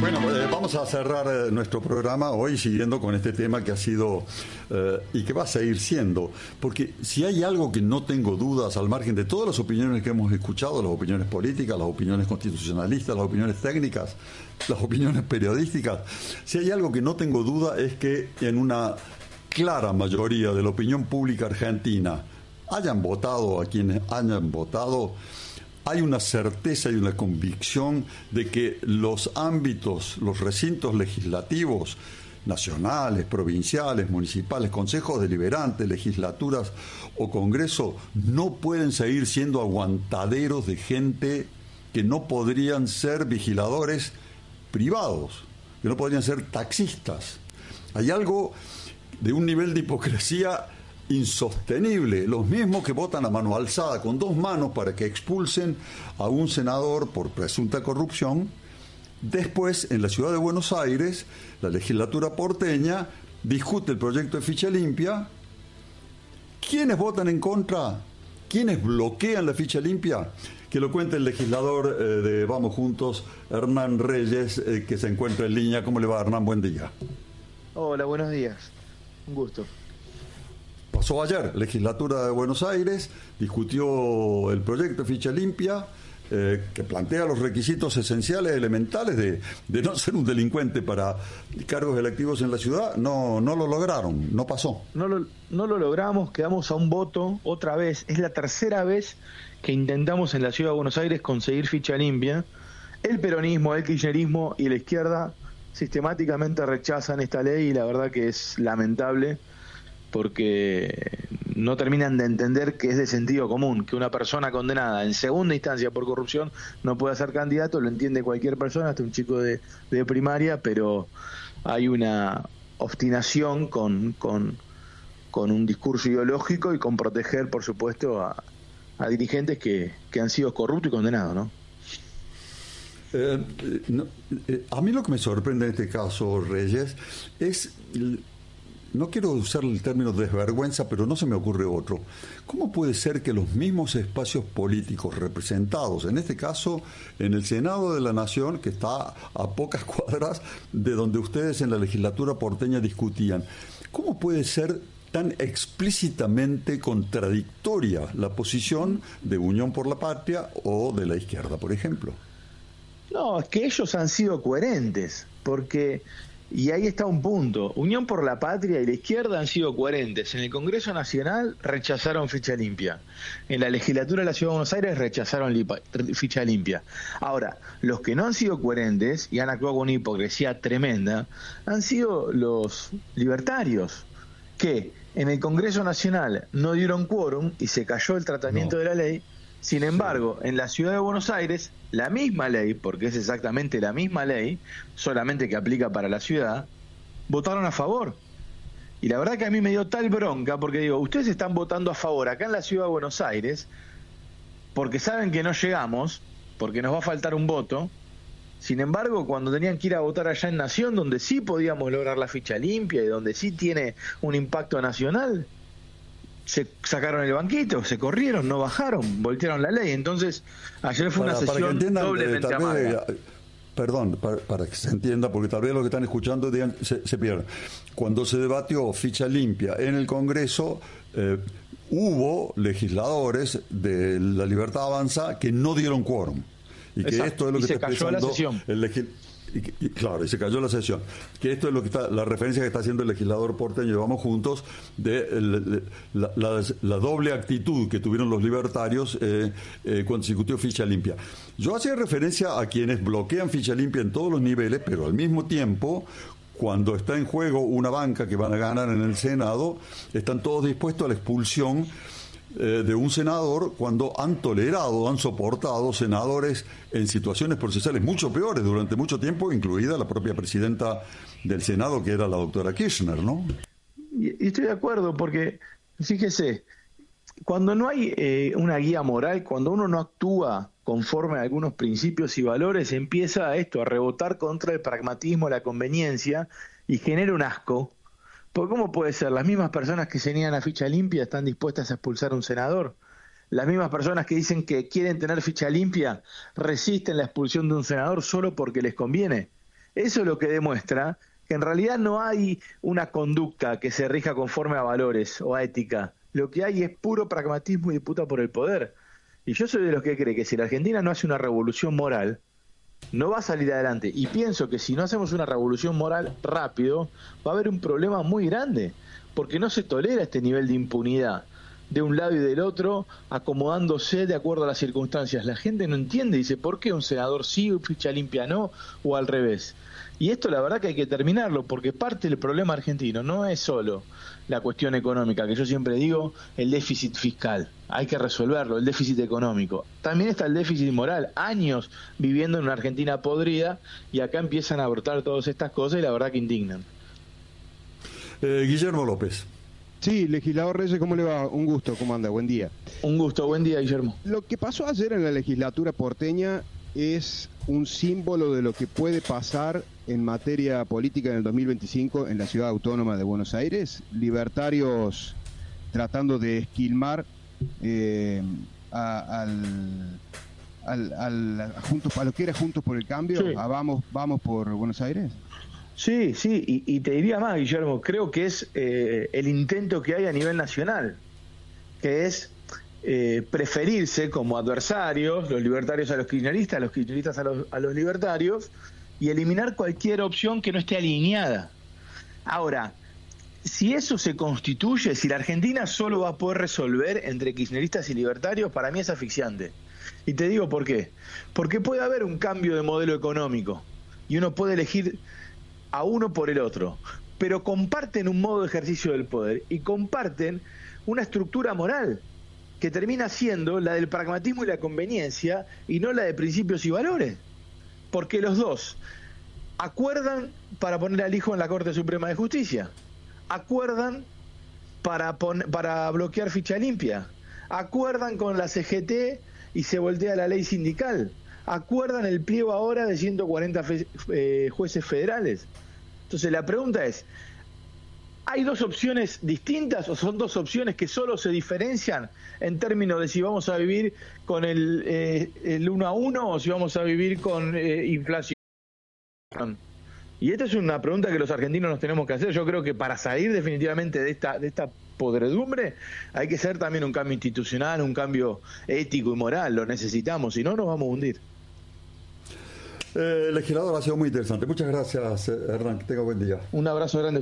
Bueno, vamos a cerrar nuestro programa hoy siguiendo con este tema que ha sido y que va a seguir siendo, porque si hay algo que no tengo dudas, al margen de todas las opiniones que hemos escuchado, las opiniones políticas, las opiniones constitucionalistas, las opiniones técnicas, las opiniones periodísticas, si hay algo que no tengo duda es que en una clara mayoría de la opinión pública argentina, hayan votado a quienes hayan votado, hay una certeza y una convicción de que los ámbitos, los recintos legislativos, nacionales, provinciales, municipales, consejos deliberantes, legislaturas o congreso, no pueden seguir siendo aguantaderos de gente que no podrían ser vigiladores privados, que no podrían ser taxistas. Hay algo de un nivel de hipocresía insostenible. Los mismos que votan a mano alzada con dos manos para que expulsen a un senador por presunta corrupción, después en la ciudad de Buenos Aires la legislatura porteña discute el proyecto de ficha limpia. ¿Quiénes votan en contra? ¿Quiénes bloquean la ficha limpia? Que lo cuente el legislador de Vamos Juntos, Hernán Reyes, que se encuentra en línea. ¿Cómo le va, Hernán? Buen día. Hola, buenos días. Un gusto. Pasó ayer, legislatura de Buenos Aires, discutió el proyecto de ficha limpia, que plantea los requisitos esenciales, elementales de no ser un delincuente para cargos electivos en la ciudad. No lo lograron, no pasó. No lo logramos, quedamos a un voto otra vez. Es la tercera vez que intentamos en la ciudad de Buenos Aires conseguir ficha limpia. El peronismo, el kirchnerismo y la izquierda sistemáticamente rechazan esta ley y la verdad que es lamentable, porque no terminan de entender que es de sentido común, que una persona condenada en segunda instancia por corrupción no puede ser candidato. Lo entiende cualquier persona, hasta un chico de primaria, pero hay una obstinación con un discurso ideológico y con proteger, por supuesto, a dirigentes que han sido corruptos y condenados, ¿no? A mí lo que me sorprende en este caso, Reyes, es... No quiero usar el término desvergüenza, pero no se me ocurre otro. ¿Cómo puede ser que los mismos espacios políticos representados, en este caso en el Senado de la Nación, que está a pocas cuadras de donde ustedes en la legislatura porteña discutían, cómo puede ser tan explícitamente contradictoria la posición de Unión por la Patria o de la izquierda, por ejemplo? No, es que ellos han sido coherentes, porque... Y ahí está un punto. Unión por la Patria y la izquierda han sido coherentes. En el Congreso Nacional rechazaron ficha limpia. En la legislatura de la Ciudad de Buenos Aires rechazaron ficha limpia. Ahora, los que no han sido coherentes y han actuado con una hipocresía tremenda han sido los libertarios, que en el Congreso Nacional no dieron quórum y se cayó el tratamiento de la ley. Sin embargo, en la Ciudad de Buenos Aires, la misma ley, porque es exactamente la misma ley, solamente que aplica para la ciudad, votaron a favor. Y la verdad que a mí me dio tal bronca, porque digo, ustedes están votando a favor acá en la Ciudad de Buenos Aires, porque saben que no llegamos, porque nos va a faltar un voto. Sin embargo, cuando tenían que ir a votar allá en Nación, donde sí podíamos lograr la ficha limpia y donde sí tiene un impacto nacional, se sacaron el banquito, se corrieron, no bajaron, voltearon la ley. Entonces, ayer fue una sesión doblemente amarga. Perdón, para que se entienda, porque tal vez lo que están escuchando digan, se pierden. Cuando se debatió ficha limpia en el Congreso, hubo legisladores de la Libertad Avanza que no dieron quórum. Y que exacto, esto es lo que se cayó la sesión. Claro, y se cayó la sesión. Que esto es lo que está, la referencia que está haciendo el legislador porteño, Vamos Juntos, de la doble actitud que tuvieron los libertarios cuando se discutió ficha limpia. Yo hacía referencia a quienes bloquean ficha limpia en todos los niveles, pero al mismo tiempo, cuando está en juego una banca que van a ganar en el Senado, están todos dispuestos a la expulsión de un senador cuando han tolerado, han soportado senadores en situaciones procesales mucho peores durante mucho tiempo, incluida la propia presidenta del Senado, que era la doctora Kirchner, ¿no? Y estoy de acuerdo, porque fíjese, cuando no hay una guía moral, cuando uno no actúa conforme a algunos principios y valores, empieza a rebotar contra el pragmatismo, la conveniencia, y genera un asco. Porque ¿cómo puede ser? Las mismas personas que se niegan a ficha limpia están dispuestas a expulsar a un senador. Las mismas personas que dicen que quieren tener ficha limpia resisten la expulsión de un senador solo porque les conviene. Eso es lo que demuestra que en realidad no hay una conducta que se rija conforme a valores o a ética. Lo que hay es puro pragmatismo y disputa por el poder. Y yo soy de los que cree que si la Argentina no hace una revolución moral, no va a salir adelante. Y pienso que si no hacemos una revolución moral rápido, va a haber un problema muy grande, porque no se tolera este nivel de impunidad de un lado y del otro, acomodándose de acuerdo a las circunstancias. La gente no entiende, dice, ¿por qué un senador sí, ficha limpia no, o al revés? Y esto la verdad que hay que terminarlo, porque parte del problema argentino no es solo la cuestión económica, que yo siempre digo, el déficit fiscal, hay que resolverlo, el déficit económico. También está el déficit moral, años viviendo en una Argentina podrida, y acá empiezan a brotar todas estas cosas y la verdad que indignan. Guillermo López. Sí, legislador Reyes, ¿cómo le va? Un gusto, ¿cómo anda? Buen día. Un gusto, buen día, Guillermo. Lo que pasó ayer en la legislatura porteña es un símbolo de lo que puede pasar en materia política en el 2025 en la ciudad autónoma de Buenos Aires. Libertarios tratando de esquilmar a lo que era Juntos por el Cambio, sí. a vamos por Buenos Aires. Sí, sí, y te diría más, Guillermo, creo que es el intento que hay a nivel nacional, que es preferirse como adversarios, los libertarios a los kirchneristas a los libertarios, y eliminar cualquier opción que no esté alineada. Ahora, si eso se constituye, si la Argentina solo va a poder resolver entre kirchneristas y libertarios, para mí es asfixiante. Y te digo por qué. Porque puede haber un cambio de modelo económico, y uno puede elegir a uno por el otro, pero comparten un modo de ejercicio del poder y comparten una estructura moral que termina siendo la del pragmatismo y la conveniencia y no la de principios y valores, porque los dos acuerdan para poner al hijo en la Corte Suprema de Justicia, acuerdan para bloquear ficha limpia, acuerdan con la CGT y se voltea la ley sindical, acuerdan el pliego ahora de 140 jueces federales. Entonces la pregunta es, ¿hay dos opciones distintas o son dos opciones que solo se diferencian en términos de si vamos a vivir con el 1 a 1 o si vamos a vivir con inflación? Y esta es una pregunta que los argentinos nos tenemos que hacer. Yo creo que para salir definitivamente de esta podredumbre hay que hacer también un cambio institucional, un cambio ético y moral. Lo necesitamos, si no nos vamos a hundir. Legislador, ha sido muy interesante. Muchas gracias, Hernán. Que tenga buen día. Un abrazo grande.